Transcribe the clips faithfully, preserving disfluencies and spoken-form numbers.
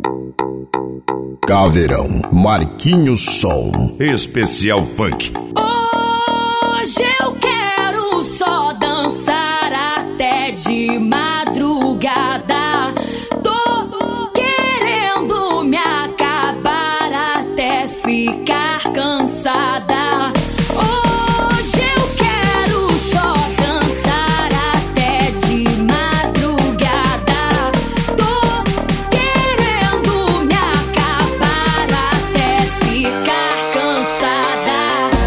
Caveirão, Marquinhos Som, especial funk. Hoje eu quero só dançar até de madrugada. Tô querendo me acabar até ficar cansada. Hoje eu quero só dançar até de madrugada. Tô querendo me acabar até ficar cansada.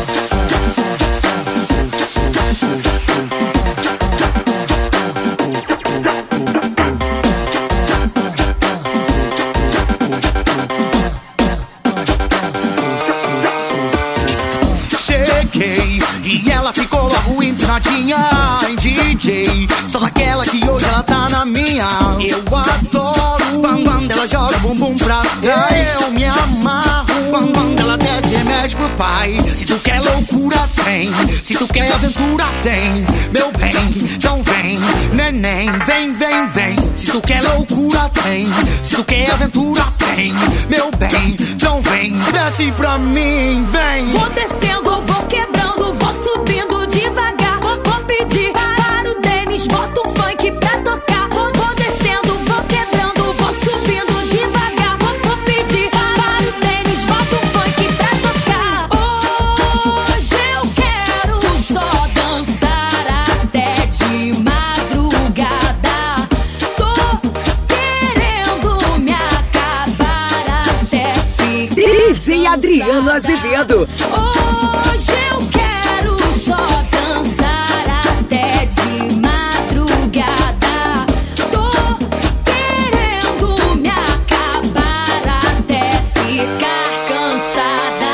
Cheguei e ela ficou logo empinadinha em D J. Só naquela que hoje ela tá na minha. Eu adoro quando ela joga o bumbum pra trás. Eu me amarro quando ela desce e mexe pro pai. Se tu quer loucura tem, se tu quer aventura tem. Meu bem, então vem, neném, vem, vem, vem. Se tu quer loucura tem, se tu quer aventura tem. Meu bem, então vem, desce pra mim, vem. Vou descendo, vou quebrando, vou subindo devagar. Vou, vou pedir para o Denis, bota um funk pra tocar. Vou, vou descendo, vou quebrando, vou subindo devagar. Vou, vou pedir para o Denis, bota um funk pra tocar. Hoje eu quero só dançar até de madrugada. Tô querendo me acabar até ficar D J Adriano Azevedo. Hoje eu quero só dançar até de madrugada. Tô querendo me acabar até ficar cansada.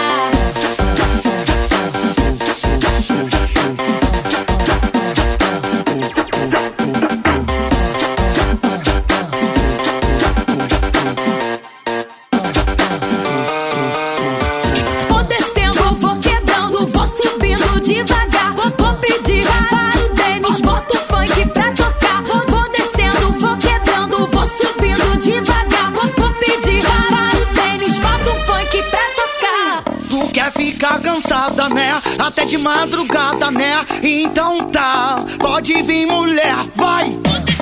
Vou descendo, vou quebrando, vou subindo devagar. Vou, vou pedir para o Denis, bota o funk pra tocar. Vou, vou descendo, vou quebrando, vou subindo devagar. Vou, vou pedir para o Denis, bota um funk pra tocar. Tu quer ficar cansada, né? Até de madrugada, né? Então tá, pode vir mulher, vai!